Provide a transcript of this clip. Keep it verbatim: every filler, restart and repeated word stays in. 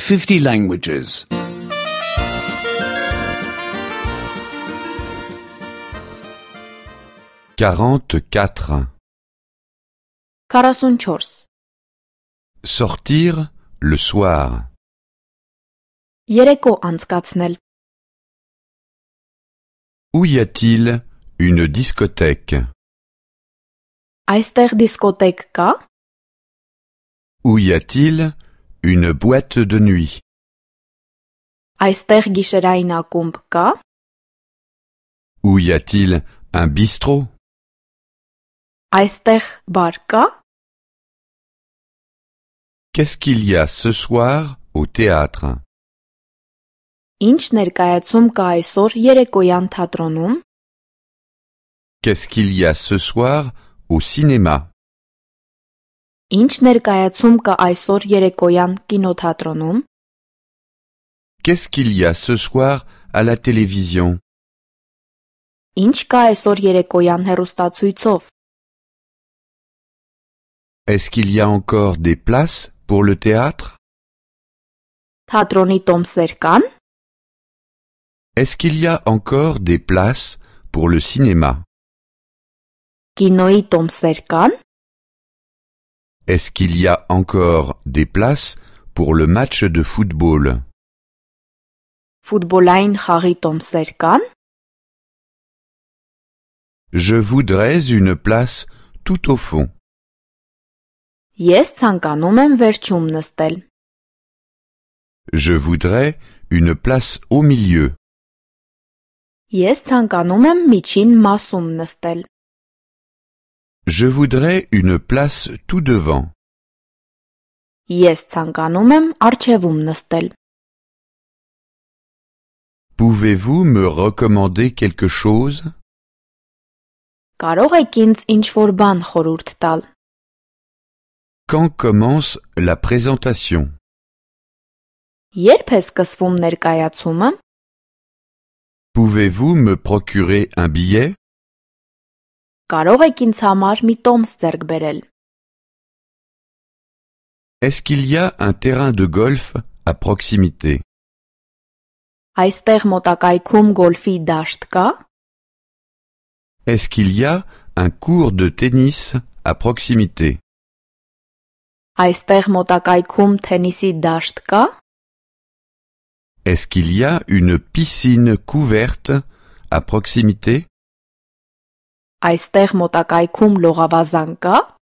fifty languages. quarante-quatre. քառասունչորս. Sortir le soir. Երեկո անցկացնել. Où y a-t-il une discothèque? Այստեղ դիսկոտեկ կա? Où y a-t-il une boîte de nuit? Այստեղ գիշերային ակումբ կա? Où y a-t-il un bistrot? Այստեղ բար կա? Qu'est-ce qu'il y a ce soir au théâtre? Ինչ ներկայացում կա այսօր երեկոյան թատրոնում? Qu'est-ce qu'il y a ce soir au cinéma? Ինչ ներկայացում կա այսօր երեկոյան կինոթատրոնում? Qu'est-ce qu'il y a ce soir à la télévision? Ինչ կա այսօր երեկոյան հեռուստացույցով? Est-ce qu'il y a encore des places pour le théâtre? Թատրոնի տոմսեր կան? Est-ce qu'il y a encore des places pour le cinéma? Կինոյի տոմսեր կան? Est-ce qu'il y a encore des places pour le match de football? Ֆուտբոլային խաղի տոմսեր կան? Je voudrais une place tout au fond. Ես ցանկանում եմ վերջում նստել. Je voudrais une place au milieu. Ես ցանկանում եմ միջին մասում նստել. Je voudrais une place tout devant. Ես ցանկանում եմ առջևում նստել. Pouvez-vous me recommander quelque chose? Կարող եք ինձ ինչ-որ բան խորհուրդ տալ? Quand commence la présentation? Երբ է սկսվում ներկայացումը? Pouvez-vous me procurer un billet? Կարող եք ինձ համար մի տոմս ձեռք բերել? Est-ce qu'il y a un terrain de golf à proximité? Այստեղ մոտակայքում գոլֆի դաշտ կա? Est-ce qu'il y a un court de tennis à proximité? Այստեղ մոտակայքում թենիսի դաշտ կա? Est-ce qu'il y a une piscine couverte à proximité? Այստեղ մոտակայքում լողավազան կա?